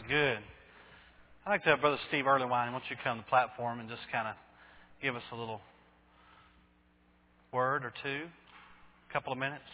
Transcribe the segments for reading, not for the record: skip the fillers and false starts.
Good. I'd like to have Brother Steve Earlywine. Why don't you come to the platform and just kind of give us a little word or two, a couple of minutes.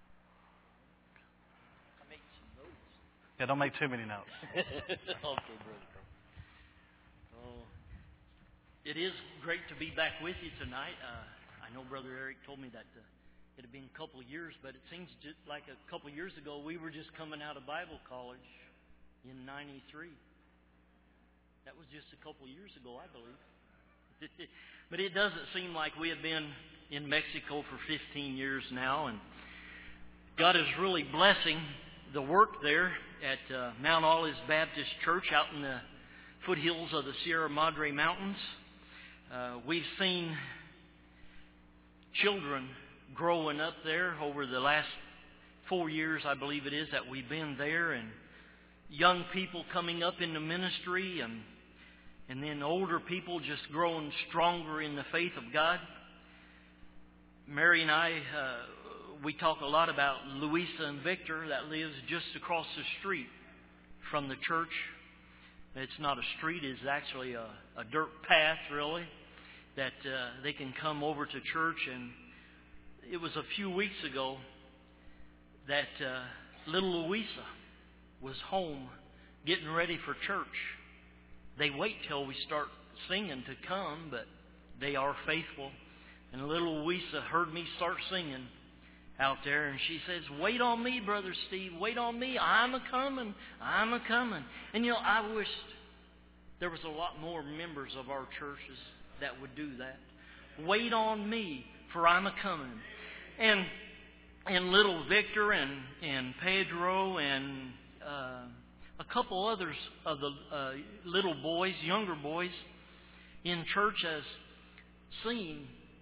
I made some notes. Yeah, don't make too many notes. Okay, brother. Oh, it is great to be back with you tonight. I know Brother Eric told me that it had been a couple of years, but it seems just like a couple of years ago we were just coming out of Bible college in '93. That was just a couple of years ago, I believe. But it doesn't seem like we have been in Mexico for 15 years now, and God is really blessing the work there at Mount Olives Baptist Church out in the foothills of the Sierra Madre Mountains. We've seen children growing up there over the last 4 years, I believe it is, that we've been there, and young people coming up in the ministry, and then older people just growing stronger in the faith of God. Mary and I, we talk a lot about Louisa and Victor that lives just across the street from the church. It's not a street, it's actually a dirt path, really, that they can come over to church. And it was a few weeks ago that little Louisa was home getting ready for church. They wait till we start singing to come, but they are faithful. And little Louisa heard me start singing out there, and she says, "Wait on me, Brother Steve, wait on me. I'm a-coming, I'm a-coming." And you know, I wished there was a lot more members of our churches that would do that. Wait on me, for I'm a-coming. And little Victor and Pedro and a couple others of the little boys, younger boys in church has seen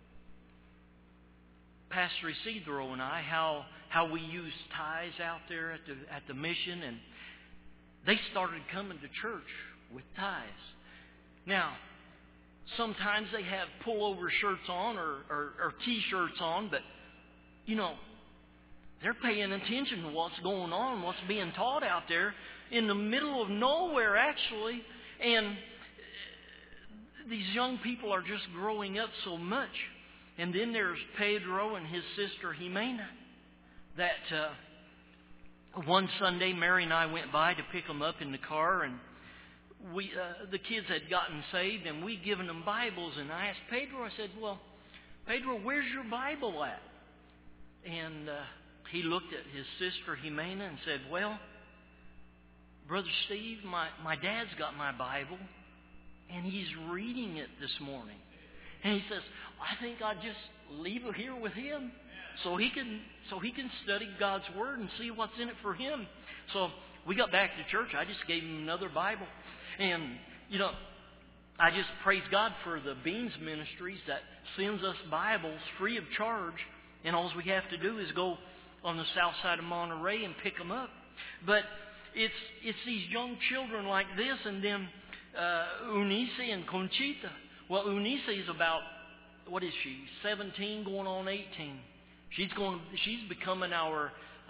Pastor Isidro and I how we use ties out there at the mission, and they started coming to church with ties. Now, sometimes they have pullover shirts on or T-shirts on, but you know, they're paying attention to what's going on, what's being taught out there in the middle of nowhere, actually. And these young people are just growing up so much. And then there's Pedro and his sister Jimena. That one Sunday, Mary and I went by to pick them up in the car, and the kids had gotten saved, and we'd given them Bibles. And I asked Pedro, I said, "Well, Pedro, where's your Bible at?" And he looked at his sister Jimena and said, "Well, Brother Steve, my dad's got my Bible, and he's reading it this morning." And he says, "I think I'll just leave it here with him so he can study God's Word and see what's in it for him." So we got back to church. I just gave him another Bible. And, you know, I just praise God for the Beans Ministries that sends us Bibles free of charge. And all we have to do is go on the south side of Monterey and pick them up. But it's these young children like this, and then Eunice and Conchita. Well, Eunice is about, what is she, 17 going on 18. She's becoming our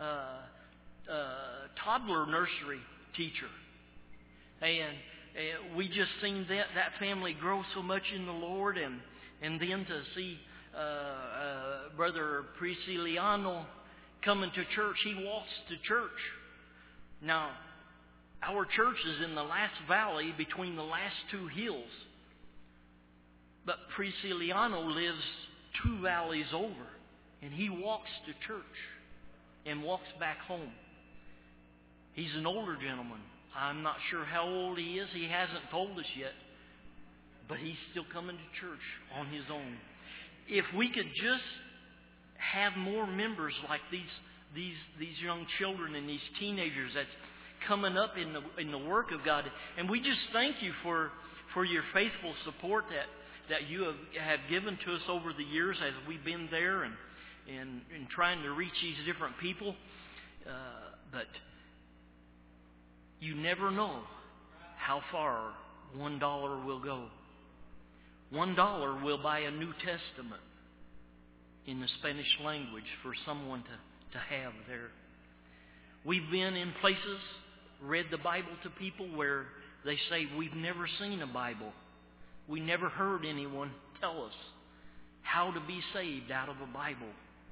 toddler nursery teacher. And we just seen that family grow so much in the Lord, and then to see Brother Prisciliano coming to church. He walks to church. Now, our church is in the last valley between the last two hills. But Prisciliano lives 2 valleys over, and he walks to church and walks back home. He's an older gentleman. I'm not sure how old he is. He hasn't told us yet. But he's still coming to church on his own. If we could just have more members like these young children and these teenagers that's coming up in the work of God. And we just thank you for your faithful support that you have given to us over the years as we've been there and trying to reach these different people. But you never know how far $1 will go. $1 will buy a New Testament in the Spanish language for someone to have there. We've been in places read the Bible to people where they say, we've never seen a Bible. We never heard anyone tell us how to be saved out of a Bible.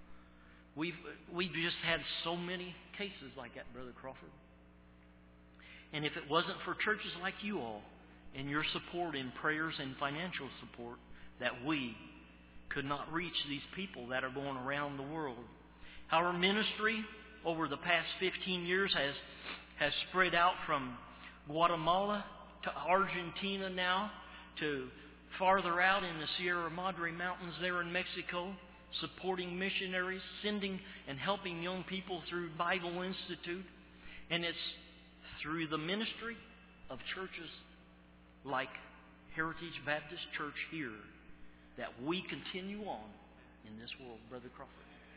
We've just had so many cases like that, Brother Crawford. And if it wasn't for churches like you all and your support in prayers and financial support, that we could not reach these people that are going around the world. Our ministry over the past 15 years has spread out from Guatemala to Argentina now, to farther out in the Sierra Madre Mountains there in Mexico, supporting missionaries, sending and helping young people through Bible Institute. And it's through the ministry of churches like Heritage Baptist Church here that we continue on in this world, Brother Crawford.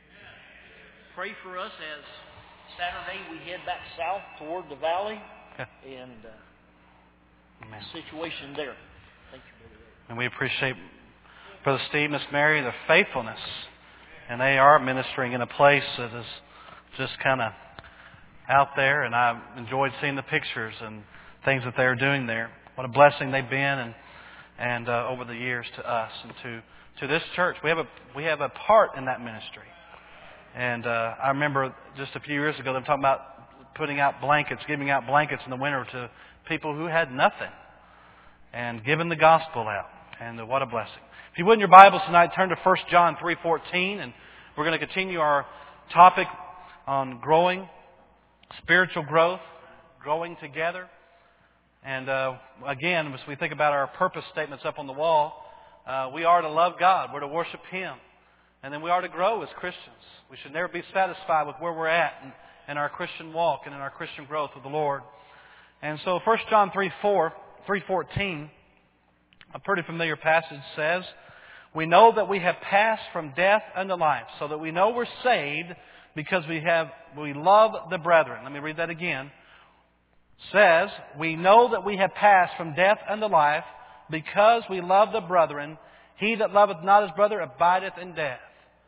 Pray for us as Saturday we head back south toward the valley and the situation there. Thank you, Brother Ray. And we appreciate Brother Steve, Miss Mary, their faithfulness. And they are ministering in a place that is just kind of out there. And I've enjoyed seeing the pictures and things that they're doing there. What a blessing they've been and over the years to us and to this church. We have a part in that ministry. And I remember just a few years ago them talking about putting out blankets, giving out blankets in the winter to people who had nothing, and giving the gospel out. And what a blessing. If you would in your Bibles tonight, turn to 1 John 3:14, and we're going to continue our topic on growing, spiritual growth, growing together. And again, as we think about our purpose statements up on the wall, we are to love God. We're to worship Him. And then we are to grow as Christians. We should never be satisfied with where we're at in our Christian walk and in our Christian growth with the Lord. And so 1 John 3:14, a pretty familiar passage, says, we know that we have passed from death unto life, so that we know we're saved because we love the brethren. Let me read that again. Says, we know that we have passed from death unto life because we love the brethren. He that loveth not his brother abideth in death.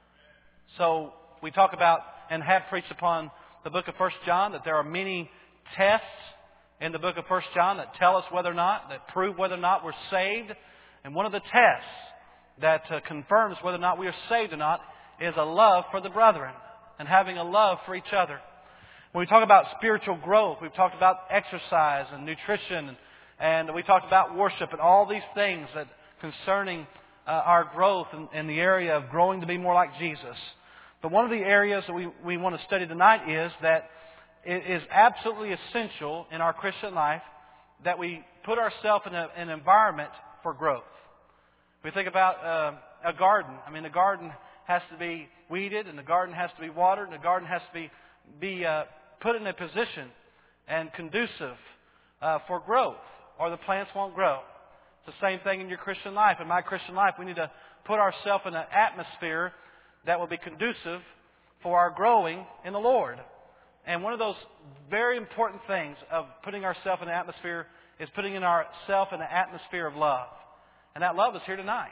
So we talk about and have preached upon the book of 1 John that there are many tests in the book of 1 John that tell us whether or not, that prove whether or not we're saved. And one of the tests that confirms whether or not we are saved or not is a love for the brethren and having a love for each other. When we talk about spiritual growth, we've talked about exercise and nutrition, and we talked about worship and all these things that concerning our growth in the area of growing to be more like Jesus. But one of the areas that we want to study tonight is that it is absolutely essential in our Christian life that we put ourselves in an environment for growth. We think about a garden. I mean, the garden has to be weeded, and the garden has to be watered, and the garden has to be put in a position and conducive for growth, or the plants won't grow. It's the same thing in your Christian life. In my Christian life, we need to put ourselves in an atmosphere that will be conducive for our growing in the Lord. And one of those very important things of putting ourselves in an atmosphere is putting ourselves in an atmosphere of love. And that love is here tonight.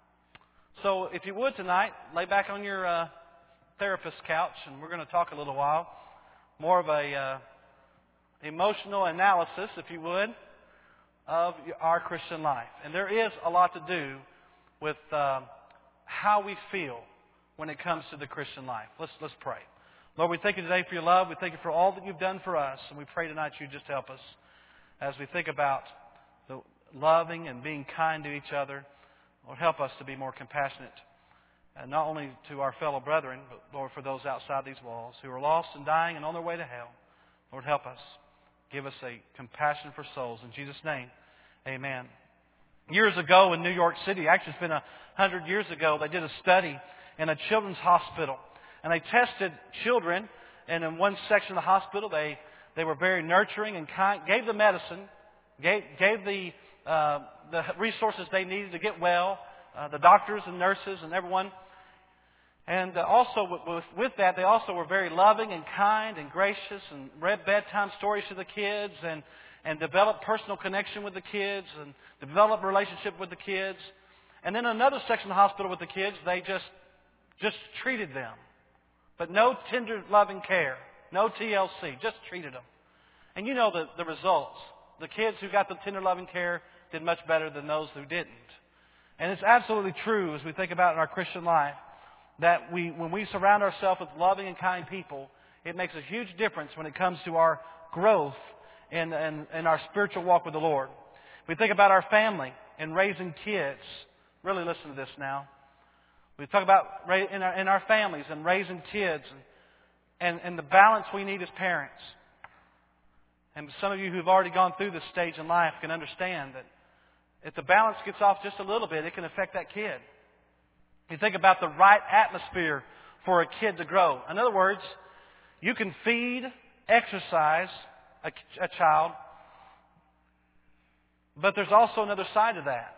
So if you would tonight, lay back on your therapist's couch, and we're going to talk a little while. More of a emotional analysis, if you would, of our Christian life. And there is a lot to do with how we feel when it comes to the Christian life. Let's pray. Lord, we thank you today for your love. We thank you for all that you've done for us. And we pray tonight you just help us as we think about the loving and being kind to each other. Lord, help us to be more compassionate, and not only to our fellow brethren, but, Lord, for those outside these walls who are lost and dying and on their way to hell. Lord, help us. Give us a compassion for souls. In Jesus' name, amen. Years ago in New York City, actually it's been 100 years ago, they did a study in a children's hospital. And they tested children, and in one section of the hospital, they were very nurturing and kind, gave the medicine, gave the resources they needed to get well, the doctors and nurses and everyone. And also with that, they also were very loving and kind and gracious and read bedtime stories to the kids and developed personal connection with the kids and developed relationship with the kids. And then another section of the hospital with the kids, they just treated them. But no tender, loving care. No TLC. Just treated them. And you know the results. The kids who got the tender loving care did much better than those who didn't. And it's absolutely true as we think about in our Christian life that when we surround ourselves with loving and kind people, it makes a huge difference when it comes to our growth in our spiritual walk with the Lord. We think about our family and raising kids. Really listen to this now. We talk about in our families and raising kids and the balance we need as parents. And some of you who've already gone through this stage in life can understand that if the balance gets off just a little bit, it can affect that kid. You think about the right atmosphere for a kid to grow. In other words, you can feed, exercise a child, but there's also another side to that.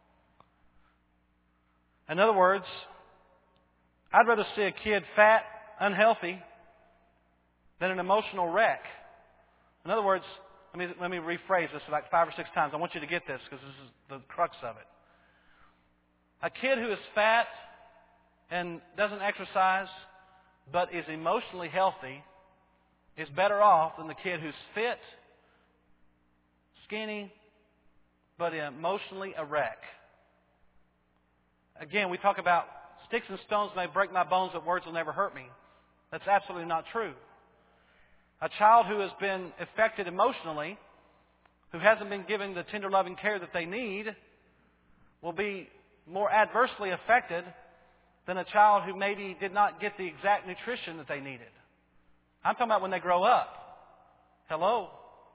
In other words, I'd rather see a kid fat, unhealthy, than an emotional wreck. In other words, let me rephrase this like 5 or 6 times. I want you to get this because this is the crux of it. A kid who is fat and doesn't exercise but is emotionally healthy is better off than the kid who's fit, skinny, but emotionally a wreck. Again, we talk about sticks and stones may break my bones, but words will never hurt me. That's absolutely not true. A child who has been affected emotionally, who hasn't been given the tender loving care that they need, will be more adversely affected than a child who maybe did not get the exact nutrition that they needed. I'm talking about when they grow up. Hello?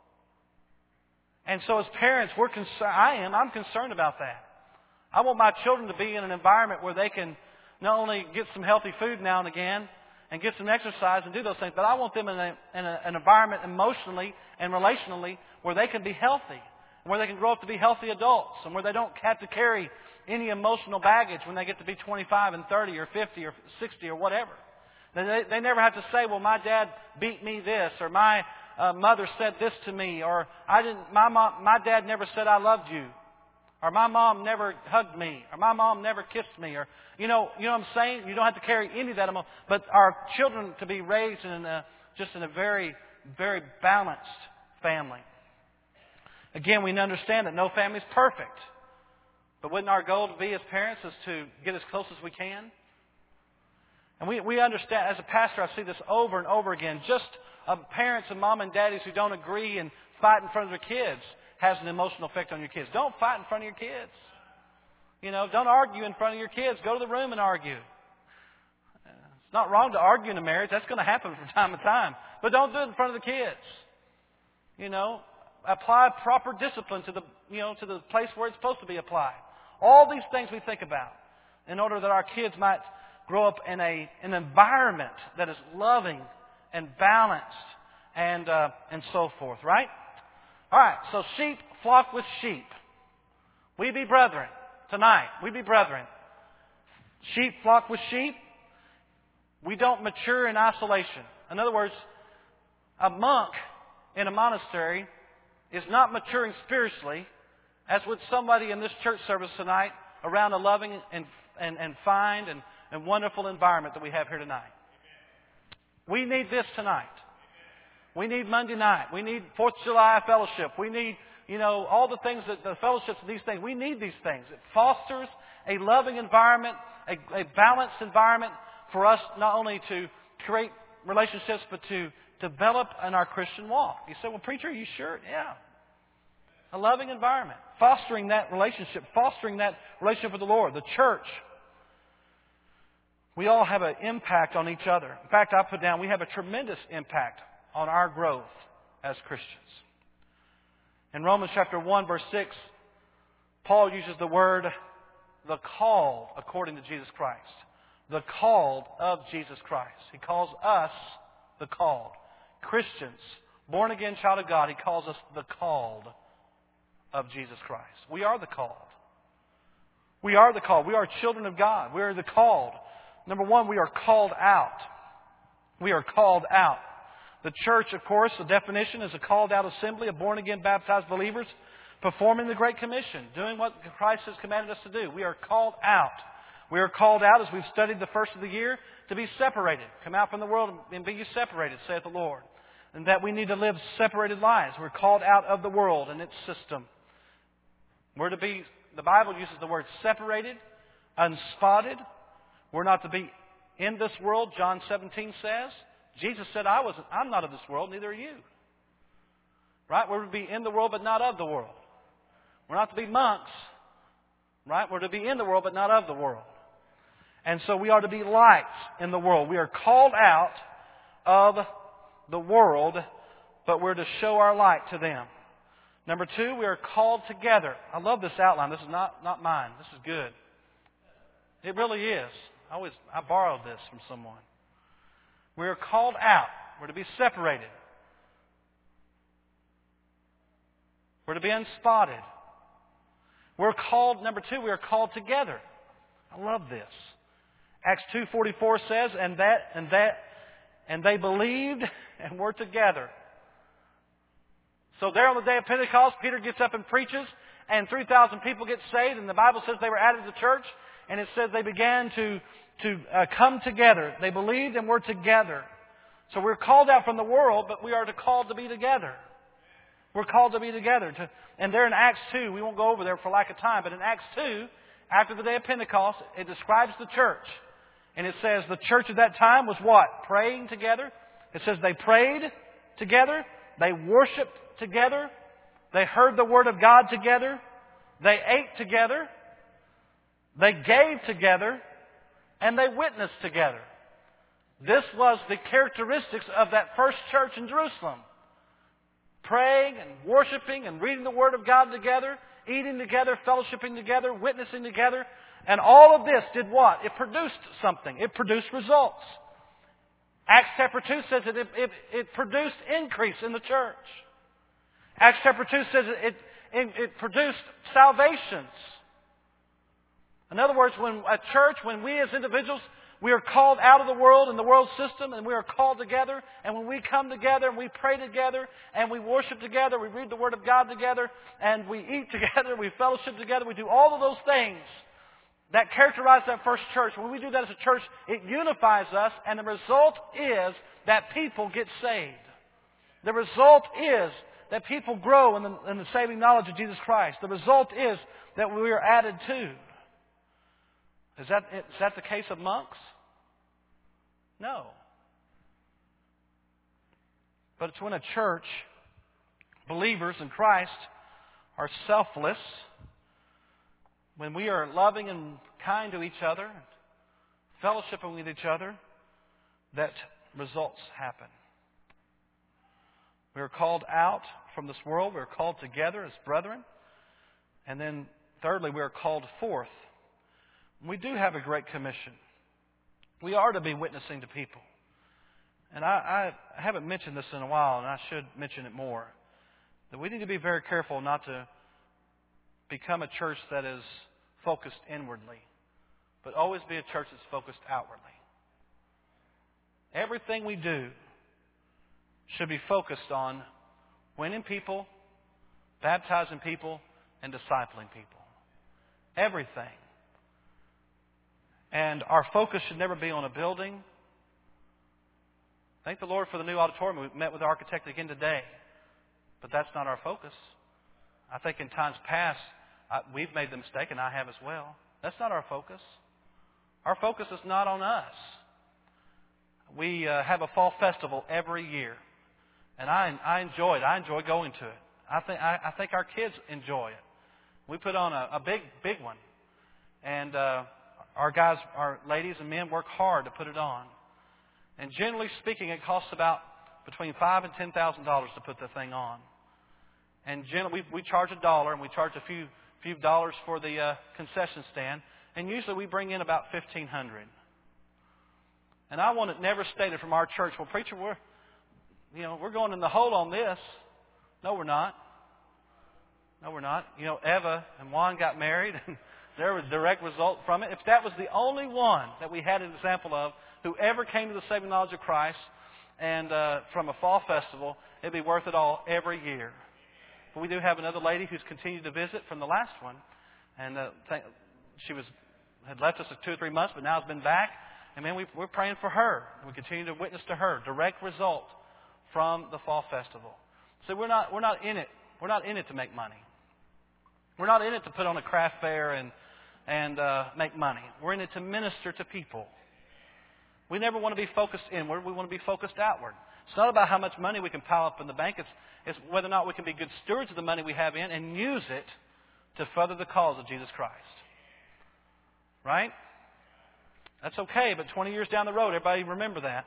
And so as parents, I'm concerned about that. I want my children to be in an environment where they can not only get some healthy food now and again and get some exercise and do those things, but I want them in an environment emotionally and relationally where they can be healthy, where they can grow up to be healthy adults, and where they don't have to carry any emotional baggage when they get to be 25 and 30 or 50 or 60 or whatever. They never have to say, well, my dad beat me this, or my mother said this to me, or my dad never said I loved you, or my mom never hugged me, or my mom never kissed me, or you know what I'm saying? You don't have to carry any of that emotion. But our children to be raised in a very, very balanced family. Again, we understand that no family is perfect. But wouldn't our goal to be as parents is to get as close as we can? And we understand, as a pastor, I see this over and over again. Just parents and mom and daddies who don't agree and fight in front of their kids has an emotional effect on your kids. Don't fight in front of your kids. Don't argue in front of your kids. Go to the room and argue. It's not wrong to argue in a marriage. That's going to happen from time to time. But don't do it in front of the kids. Apply proper discipline to the place where it's supposed to be applied. All these things we think about in order that our kids might grow up in an environment that is loving and balanced and so forth, right? All right, so sheep flock with sheep. We be brethren. Tonight, we be brethren. Sheep flock with sheep. We don't mature in isolation. In other words, a monk in a monastery is not maturing spiritually as would somebody in this church service tonight around a loving and fine and wonderful environment that we have here tonight. We need this tonight. We need Monday night. We need 4th of July fellowship. We need, all the things that the fellowships and these things. We need these things. It fosters a loving environment, a balanced environment for us not only to create relationships, but to develop in our Christian walk. You say, well, preacher, are you sure? Yeah. A loving environment. Fostering that relationship with the Lord, the church. We all have an impact on each other. In fact, I put down we have a tremendous impact on our growth as Christians. In Romans chapter 1, verse 6, Paul uses the word, the called according to Jesus Christ. The called of Jesus Christ. He calls us the called. Christians, born again child of God, He calls us the called of Jesus Christ. We are the called. We are the called. We are children of God. We are the called. Number one, we are called out. We are called out. The church, of course, the definition is a called out assembly of born again baptized believers performing the Great Commission, doing what Christ has commanded us to do. We are called out. We are called out, as we've studied the first of the year, to be separated. Come out from the world and be ye separated, saith the Lord. and that we need to live separated lives. We're called out of the world and its system. We're to be, the Bible uses the word separated, unspotted. We're not to be in this world, John 17 says. Jesus said, I'm not of this world, neither are you. Right? We're to be in the world, but not of the world. We're not to be monks. Right? We're to be in the world, but not of the world. And so we are to be lights in the world. We are called out of the world, but we're to show our light to them. Number 2, we are called together. I love this outline. This is not mine. This is good. It really is. I borrowed this from someone. We are called out. We're to be separated. We're to be unspotted. We're called, number 2, we are called together. I love this. Acts 2:44 says, and they believed and were together. So there on the day of Pentecost, Peter gets up and preaches, and 3,000 people get saved, and the Bible says they were added to church, and it says they began to come together. They believed and were together. So we're called out from the world, but we are called to be together. We're called to be together. And there in Acts 2, we won't go over there for lack of time, but in Acts 2, after the day of Pentecost, it describes the church. And it says the church at that time was what? Praying together. It says they prayed together. They worshiped together. They heard the Word of God together. They ate together. They gave together. And they witnessed together. This was the characteristics of that first church in Jerusalem. Praying and worshiping and reading the Word of God together, eating together, fellowshipping together, witnessing together. And all of this did what? It produced something. It produced results. Acts chapter 2 says that it produced increase in the church. Acts chapter 2 says it produced salvations. In other words, when we as individuals, we are called out of the world and the world system, and we are called together. And when we come together and we pray together and we worship together, we read the Word of God together, and we eat together, we fellowship together, we do all of those things that characterize that first church. When we do that as a church, it unifies us, and the result is that people get saved. The result is that people grow in the saving knowledge of Jesus Christ. The result is that we are added to. Is that the case of monks? No. But it's when a church, believers in Christ, are selfless, when we are loving and kind to each other, fellowshipping with each other, that results happen. We are called out from this world. We are called together as brethren. And then thirdly, we are called forth. We do have a great commission. We are to be witnessing to people. And I haven't mentioned this in a while, and I should mention it more. That we need to be very careful not to become a church that is focused inwardly, but always be a church that's focused outwardly. Everything we do should be focused on winning people, baptizing people, and discipling people. Everything. And our focus should never be on a building. Thank the Lord for the new auditorium. We met with the architect again today. But that's not our focus. I think in times past, we've made the mistake, and I have as well. That's not our focus. Our focus is not on us. We have a fall festival every year. And I enjoy it. I enjoy going to it. I think our kids enjoy it. We put on a big one. And our guys, our ladies and men work hard to put it on. And generally speaking, it costs about between $5,000 and $10,000 to put the thing on. And generally, we charge $1, and we charge a few dollars for the concession stand. And usually we bring in about $1,500. And I want it never stated from our church, well, preacher, we're going in the hole on this. No, we're not. No, we're not. Eva and Juan got married, and there was a direct result from it. If that was the only one that we had an example of who ever came to the saving knowledge of Christ and from a fall festival, it'd be worth it all every year. But we do have another lady who's continued to visit from the last one. And she had left us for 2 or 3 months, but now has been back. And man, we're praying for her. We continue to witness to her. Direct result from the fall festival. So we're not in it. We're not in it to make money. We're not in it to put on a craft fair and make money. We're in it to minister to people. We never want to be focused inward. We want to be focused outward. It's not about how much money we can pile up in the bank. It's whether or not we can be good stewards of the money we have in and use it to further the cause of Jesus Christ. Right? That's okay, but 20 years down the road, everybody remember that.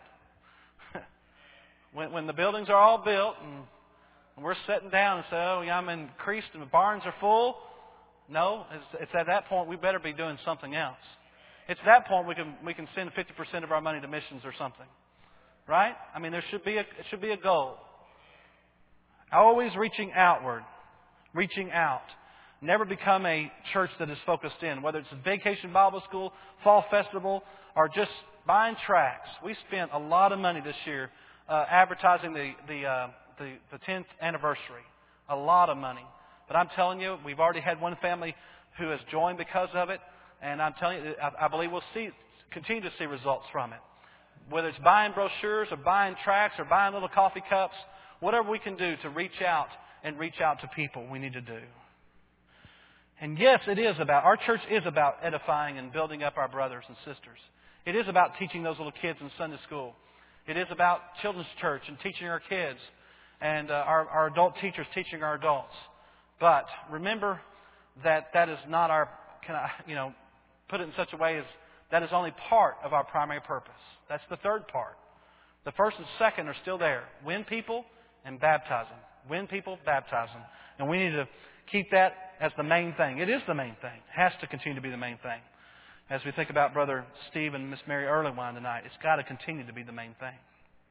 when the buildings are all built and we're sitting down and say, oh, yeah, I'm increased and the barns are full. No, it's at that point we better be doing something else. It's at that point we can send 50% of our money to missions or something. Right? I mean, it should be a goal. Always reaching outward. Reaching out. Never become a church that is focused in. Whether it's a vacation Bible school, fall festival, or just buying tracts. We spent a lot of money this year advertising the 10th anniversary. A lot of money. But I'm telling you, we've already had one family who has joined because of it. And I'm telling you, I believe we'll continue to see results from it. Whether it's buying brochures or buying tracts or buying little coffee cups, whatever we can do to reach out to people, we need to do. And yes, our church is about edifying and building up our brothers and sisters. It is about teaching those little kids in Sunday school. It is about children's church and teaching our kids and our adult teachers teaching our adults. But remember that is not our, put it in such a way as that is only part of our primary purpose. That's the third part. The first and second are still there. Win people and baptize them. Win people, baptize them. And we need to keep that as the main thing. It is the main thing. It has to continue to be the main thing. As we think about Brother Steve and Miss Mary Erlewine tonight, it's got to continue to be the main thing.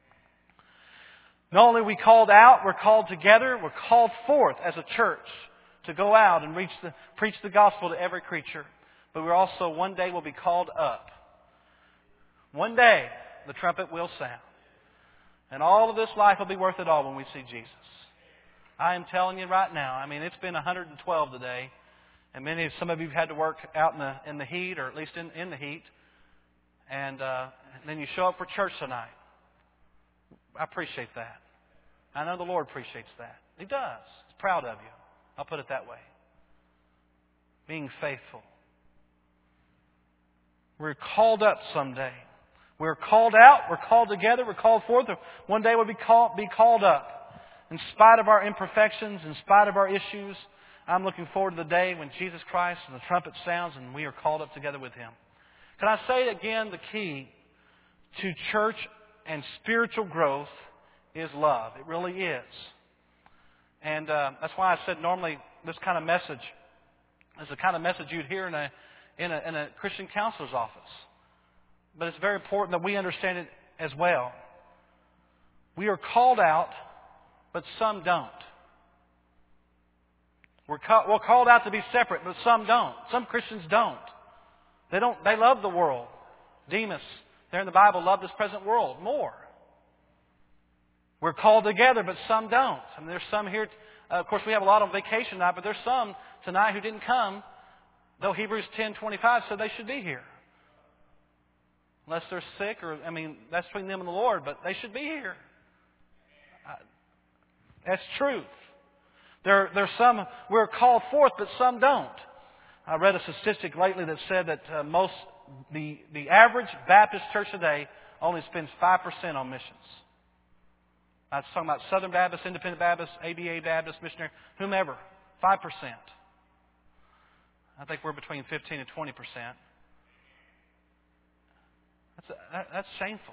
Not only are we called out, we're called together, we're called forth as a church to go out and preach the gospel to every creature. But we're also, one day, will be called up. One day, the trumpet will sound. And all of this life will be worth it all when we see Jesus. I am telling you right now, I mean, it's been 112 today. And some of you have had to work out in the heat, or at least in the heat. And then you show up for church tonight. I appreciate that. I know the Lord appreciates that. He does. He's proud of you. I'll put it that way. Being faithful. We're called up someday. We're called out. We're called together. We're called forth. One day we'll be called up. In spite of our imperfections, in spite of our issues, I'm looking forward to the day when Jesus Christ and the trumpet sounds and we are called up together with Him. Can I say again, the key to church and spiritual growth is love. It really is. And that's why I said normally this kind of message is the kind of message you'd hear in a Christian counselor's office. But it's very important that we understand it as well. We are called out, but some don't. We're called out to be separate, but some don't. Some Christians don't. They love the world. Demas, there in the Bible, loved this present world more. We're called together, but some don't. I mean, there's some here. Of course, we have a lot on vacation tonight, but there's some tonight who didn't come, though Hebrews 10:25 said they should be here. Unless they're sick, that's between them and the Lord, but they should be here. That's truth. There's some, we're called forth, but some don't. I read a statistic lately that said that the average Baptist church today only spends 5% on missions. I was talking about Southern Baptist, Independent Baptist, ABA Baptist, Missionary, whomever. 5%. I think we're between 15 and 20%. That's shameful.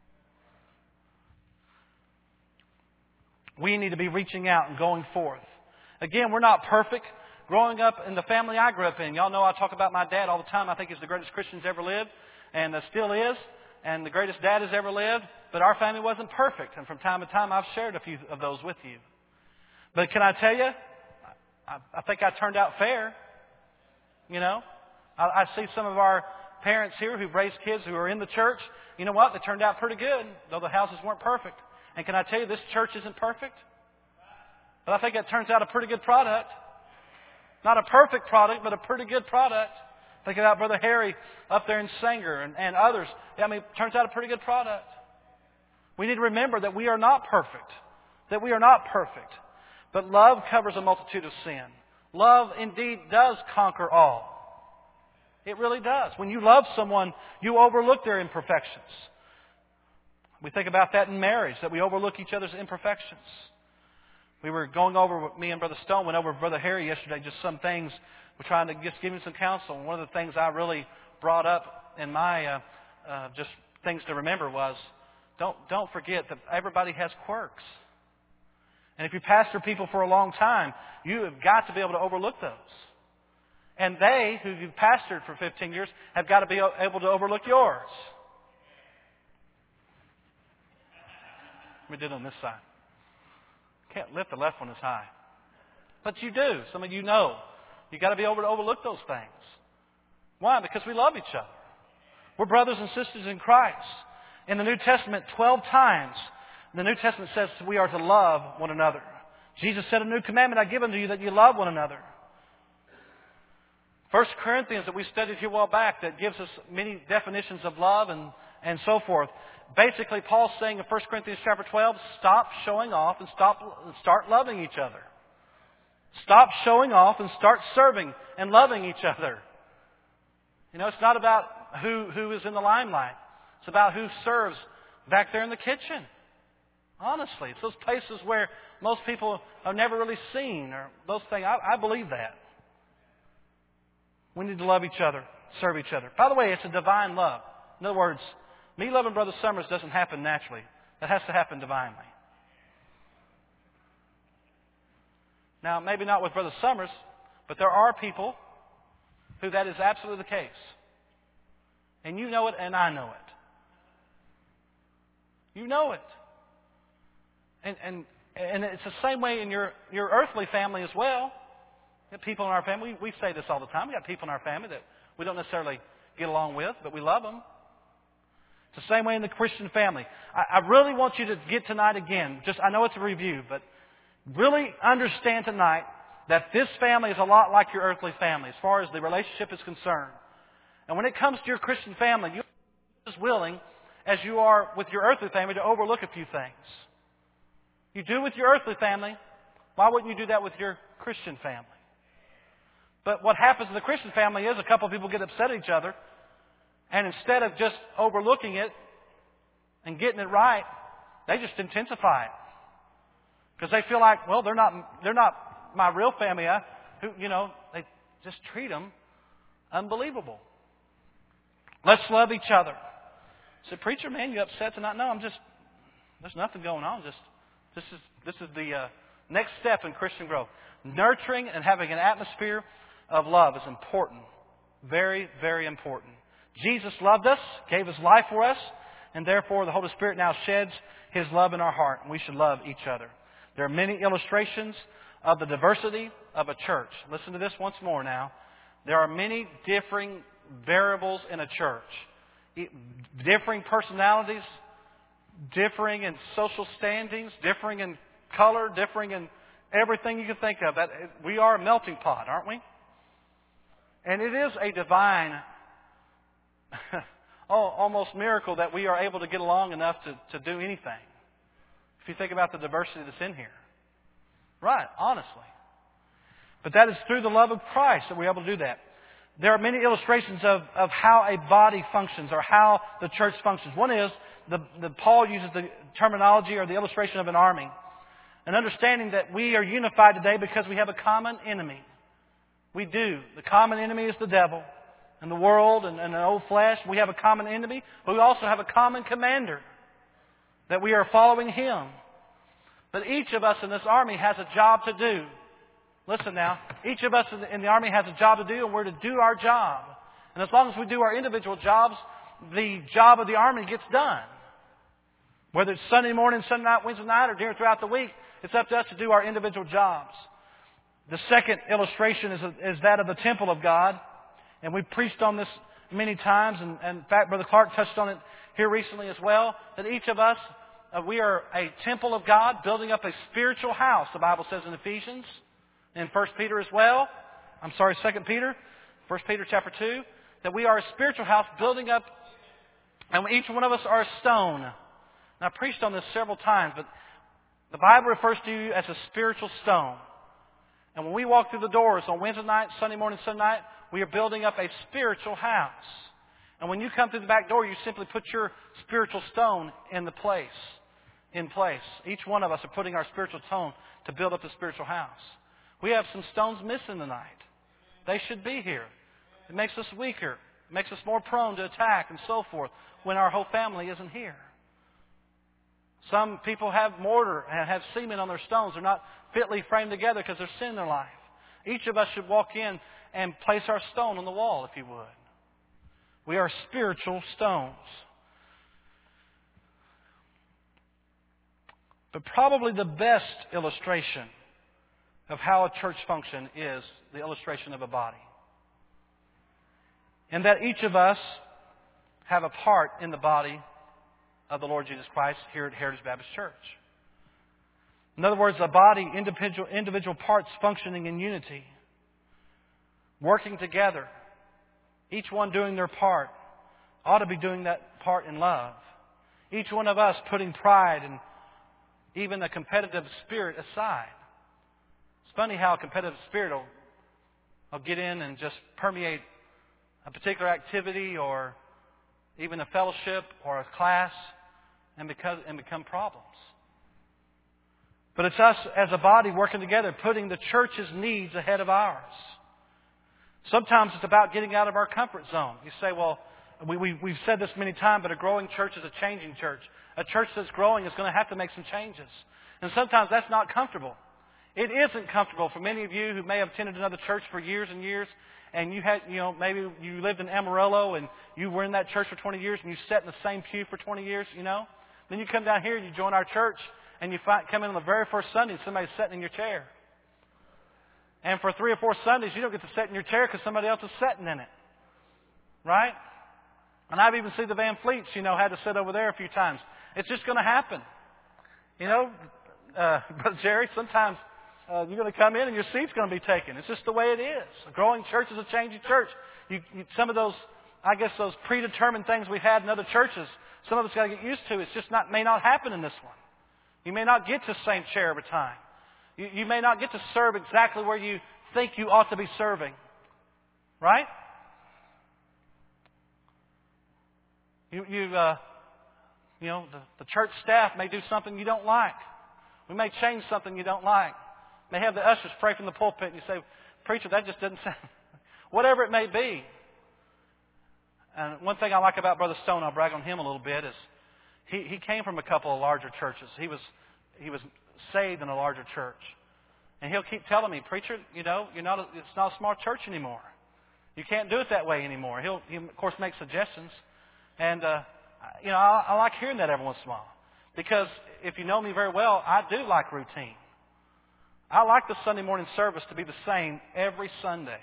We need to be reaching out and going forth. Again, we're not perfect. Growing up in the family I grew up in, y'all know I talk about my dad all the time. I think he's the greatest Christian who's ever lived, and still is, and the greatest dad has ever lived. But our family wasn't perfect, and from time to time I've shared a few of those with you. But can I tell you, I think I turned out fair. You know, I see some of our parents here who've raised kids who are in the church. You know what? They turned out pretty good, though the houses weren't perfect. And can I tell you, this church isn't perfect? But I think it turns out a pretty good product. Not a perfect product, but a pretty good product. Think about Brother Harry up there in Sanger and others. I mean, it turns out a pretty good product. We need to remember that we are not perfect. That we are not perfect. But love covers a multitude of sin. Love indeed does conquer all. It really does. When you love someone, you overlook their imperfections. We think about that in marriage, that we overlook each other's imperfections. We were going over, me and Brother Stone went over with Brother Harry yesterday, just some things. We're trying to just give him some counsel. And one of the things I really brought up in my just things to remember was, don't forget that everybody has quirks. And if you pastor people for a long time, you have got to be able to overlook those. And they, who you've pastored for 15 years, have got to be able to overlook yours. We did on this side. Can't lift the left one as high. But you do. Some of you know. You've got to be able to overlook those things. Why? Because we love each other. We're brothers and sisters in Christ. In the New Testament, 12 times, the New Testament says we are to love one another. Jesus said, a new commandment I give unto you, that you love one another. 1 Corinthians that we studied here a while back that gives us many definitions of love and so forth. Basically, Paul's saying in 1 Corinthians chapter 12, stop showing off and start loving each other. Stop showing off and start serving and loving each other. You know, it's not about who is in the limelight. It's about who serves back there in the kitchen. Honestly, it's those places where most people have never really seen or those things. I believe that. We need to love each other, serve each other. By the way, it's a divine love. In other words, me loving Brother Summers doesn't happen naturally. That has to happen divinely. Now, maybe not with Brother Summers, but there are people who that is absolutely the case. And you know it and I know it. You know it. And it's the same way in your earthly family as well. You have people in our family, we say this all the time. We got people in our family that we don't necessarily get along with, but we love them. It's the same way in the Christian family. I really want you to get tonight again. I know it's a review, but really understand tonight that this family is a lot like your earthly family as far as the relationship is concerned. And when it comes to your Christian family, you're as willing as you are with your earthly family to overlook a few things. You do with your earthly family, why wouldn't you do that with your Christian family? But what happens in the Christian family is a couple of people get upset at each other, and instead of just overlooking it and getting it right, they just intensify it. Because they feel like, well, they're not my real family. They just treat them unbelievable. Let's love each other. I said, preacher, man, you upset tonight? No, there's nothing going on. This is the next step in Christian growth. Nurturing and having an atmosphere of love is important. Very, very important. Jesus loved us, gave His life for us, and therefore the Holy Spirit now sheds His love in our heart, and we should love each other. There are many illustrations of the diversity of a church. Listen to this once more now. There are many differing variables in a church. Differing personalities, differing in social standings, differing in color, differing in everything you can think of. We are a melting pot, aren't we? And it is a divine, almost miracle that we are able to get along enough to do anything. If you think about the diversity that's in here. Right, honestly. But that is through the love of Christ that we're able to do that. There are many illustrations of how a body functions or how the church functions. One is, Paul uses the terminology or the illustration of an army. And understanding that we are unified today because we have a common enemy. We do. The common enemy is the devil and the world and the old flesh. We have a common enemy, but we also have a common commander. That we are following Him. But each of us in this army has a job to do. Listen now. Each of us in the army has a job to do, and we're to do our job. And as long as we do our individual jobs, the job of the army gets done. Whether it's Sunday morning, Sunday night, Wednesday night, or throughout the week, it's up to us to do our individual jobs. The second illustration is that of the temple of God. And we've preached on this many times. And in fact, Brother Clark touched on it here recently as well. That each of us, we are a temple of God, building up a spiritual house, the Bible says in Ephesians. In 1 Peter as well. 2 Peter. 1 Peter chapter 2. That we are a spiritual house building up. And each one of us are a stone. And I preached on this several times, but the Bible refers to you as a spiritual stone. And when we walk through the doors on Wednesday night, Sunday morning, Sunday night, we are building up a spiritual house. And when you come through the back door, you simply put your spiritual stone in place. Each one of us are putting our spiritual stone to build up the spiritual house. We have some stones missing tonight. They should be here. It makes us weaker. It makes us more prone to attack and so forth when our whole family isn't here. Some people have mortar and have cement on their stones. They're not fitly framed together because there's sin in their life. Each of us should walk in and place our stone on the wall, if you would. We are spiritual stones. But probably the best illustration of how a church function is the illustration of a body. And that each of us have a part in the body of the Lord Jesus Christ here at Heritage Baptist Church. In other words, a body, individual parts functioning in unity, working together, each one doing their part, ought to be doing that part in love. Each one of us putting pride and even a competitive spirit aside. It's funny how a competitive spirit will get in and just permeate a particular activity or even a fellowship or a class and become problems. But it's us as a body working together, putting the church's needs ahead of ours. Sometimes it's about getting out of our comfort zone. You say, well, we've said this many times, but a growing church is a changing church. A church that's growing is going to have to make some changes. And sometimes that's not comfortable. It isn't comfortable for many of you who may have attended another church for years and years, and you had, maybe you lived in Amarillo and you were in that church for 20 years and you sat in the same pew for 20 years, Then you come down here and you join our church and you come in on the very first Sunday and somebody's sitting in your chair. And for 3 or 4 Sundays, you don't get to sit in your chair because somebody else is sitting in it. Right? And I've even seen the Van Fleets, had to sit over there a few times. It's just going to happen. Brother Jerry, sometimes you're going to come in and your seat's going to be taken. It's just the way it is. A growing church is a changing church. Some of those, those predetermined things we've had in other churches, some of us got to get used to. It's just may not happen in this one. You may not get to the same chair every time. You may not get to serve exactly where you think you ought to be serving. Right? The church staff may do something you don't like. We may change something you don't like. May have the ushers pray from the pulpit and you say, preacher, that just doesn't sound... Whatever it may be. And one thing I like about Brother Stone, I'll brag on him a little bit, is he came from a couple of larger churches. He was saved in a larger church. And he'll keep telling me, preacher, it's not a small church anymore. You can't do it that way anymore. He of course, make suggestions. And, I like hearing that every once in a while. Because if you know me very well, I do like routine. I like the Sunday morning service to be the same every Sunday.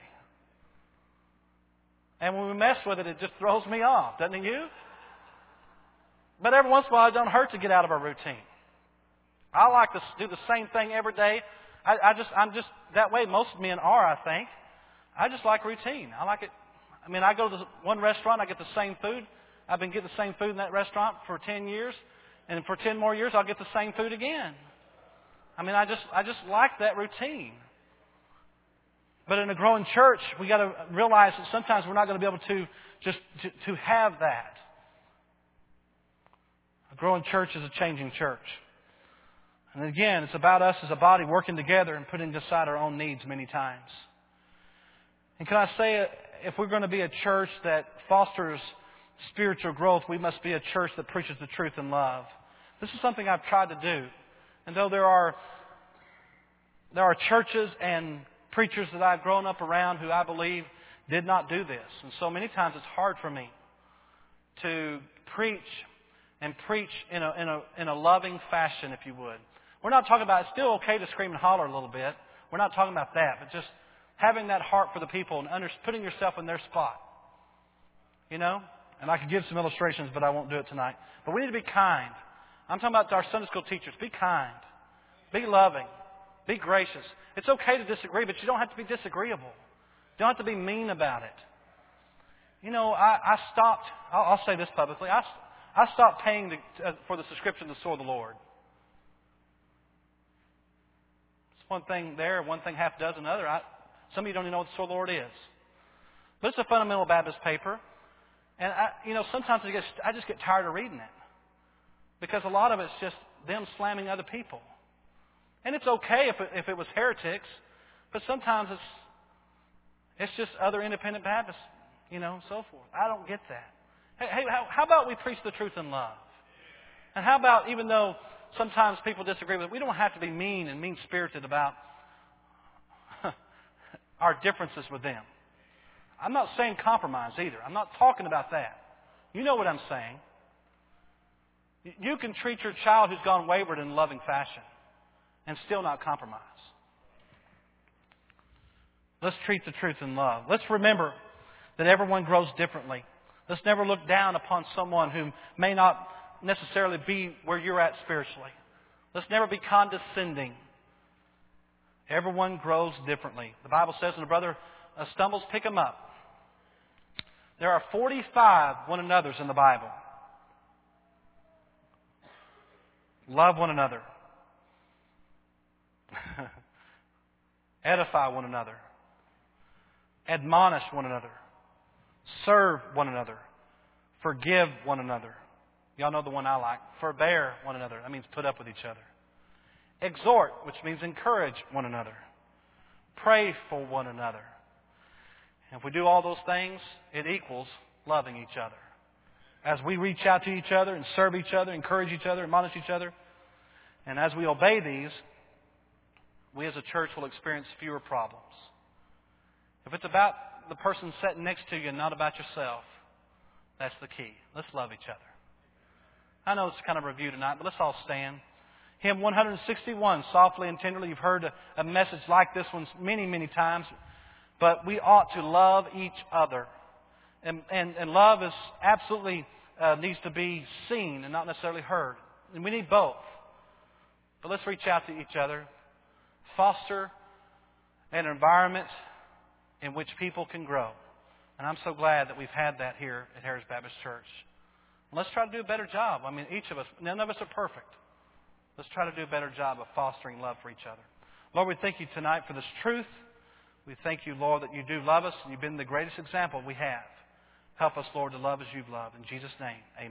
And when we mess with it, it just throws me off, doesn't it you? But every once in a while, it don't hurt to get out of our routine. I like to do the same thing every day. I'm just that way. Most men are, I think. I just like routine. I like it. I go to one restaurant, I get the same food. I've been getting the same food in that restaurant for 10 years. And for 10 more years, I'll get the same food again. I just like that routine. But in a growing church, we got to realize that sometimes we're not going to be able to have that. A growing church is a changing church. And again, it's about us as a body working together and putting aside our own needs many times. And can I say, if we're going to be a church that fosters spiritual growth, we must be a church that preaches the truth in love. This is something I've tried to do. And though there are churches and preachers that I've grown up around who I believe did not do this. And so many times it's hard for me to preach in a loving fashion, if you would. We're not talking about, it's still okay to scream and holler a little bit. We're not talking about that, but just having that heart for the people and putting yourself in their spot. And I could give some illustrations, but I won't do it tonight. But we need to be kind. I'm talking about our Sunday school teachers. Be kind. Be loving. Be gracious. It's okay to disagree, but you don't have to be disagreeable. You don't have to be mean about it. I stopped, I'll say this publicly, I stopped paying for the subscription to Sword of the Lord. It's one thing there, one thing half dozen other. Some of you don't even know what the Sword of the Lord is. But it's a fundamental Baptist paper. And sometimes I just get tired of reading it. Because a lot of it's just them slamming other people. And it's okay if it was heretics. But sometimes it's just other independent Baptists, so forth. I don't get that. Hey, how about we preach the truth in love? And how about, even though sometimes people disagree with it, we don't have to be mean and mean-spirited about our differences with them. I'm not saying compromise either. I'm not talking about that. You know what I'm saying. You can treat your child who's gone wayward in a loving fashion and still not compromise. Let's treat the truth in love. Let's remember that everyone grows differently. Let's never look down upon someone who may not necessarily be where you're at spiritually. Let's never be condescending. Everyone grows differently. The Bible says when a brother stumbles, pick him up. There are 45 one another's in the Bible. Love one another. Edify one another. Admonish one another. Serve one another. Forgive one another. Y'all know the one I like. Forbear one another. That means put up with each other. Exhort, which means encourage one another. Pray for one another. And if we do all those things, it equals loving each other. As we reach out to each other and serve each other, encourage each other, admonish each other, and as we obey these, we as a church will experience fewer problems. If it's about the person sitting next to you and not about yourself, that's the key. Let's love each other. I know it's kind of a review tonight, but let's all stand. Hymn 161, Softly and Tenderly. You've heard a message like this one many, many times. But we ought to love each other. And love is absolutely needs to be seen and not necessarily heard. And we need both. But let's reach out to each other. Foster an environment in which people can grow. And I'm so glad that we've had that here at Heritage Baptist Church. And let's try to do a better job. I mean, each of us, none of us are perfect. Let's try to do a better job of fostering love for each other. Lord, we thank you tonight for this truth. We thank you, Lord, that you do love us and you've been the greatest example we have. Help us, Lord, to love as you've loved. In Jesus' name, amen.